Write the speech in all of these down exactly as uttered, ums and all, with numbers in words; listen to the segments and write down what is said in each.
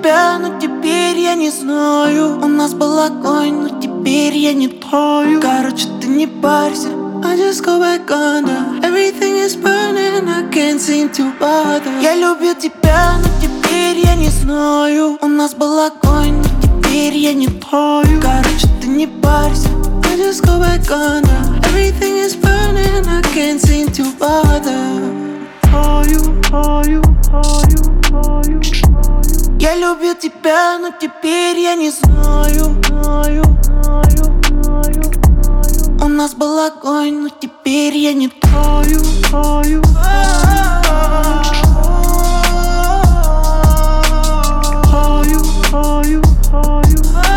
тебя, но теперь я не знаю. У нас был огонь, но теперь я не тою. Короче, ты не парься, I just go back under. Everything is burning, I can't seem to bother. Я любил тебя, но теперь я не знаю. У нас был огонь, но теперь я не тою. Короче, ты не парься, I just go back under. Everything is burning, I can't seem to bother. Тою, тою, тою, тою. Я любил тебя, но теперь я не знаю, знаю, знаю, знаю. У нас был огонь, но теперь я не тою, тою. Тою, тою, тою.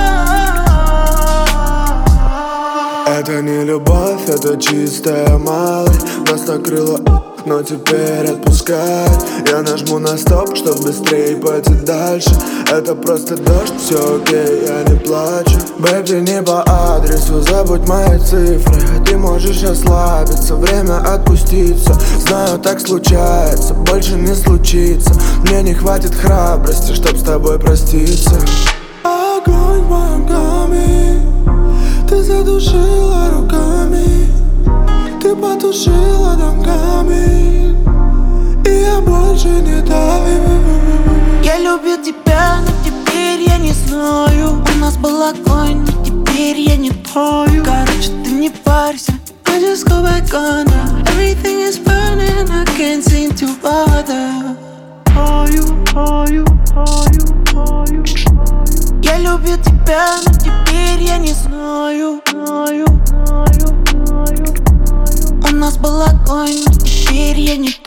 Это не любовь, это чистая малость. Нас накрыло, но теперь отпускать. Я нажму на стоп, чтоб быстрее пойти дальше. Это просто дождь, все окей, я не плачу. Бэйби, не по адресу, забудь мои цифры. Ты можешь расслабиться, время отпуститься. Знаю, так случается, больше не случится. Мне не хватит храбрости, чтоб с тобой проститься. Огонь в моем доме, ты задушила руками, ты потушила домками, и я больше не таю. Я любил тебя, но теперь я не знаю. У нас был огонь, но теперь я не тою. Короче, ты не парься, I just go back under. Everything is burning, I can't seem to bother. Тою, тою, тою, тою. Я любил тебя, но теперь я не знаю, знаю, знаю, знаю. У нас был огонь, но теперь я не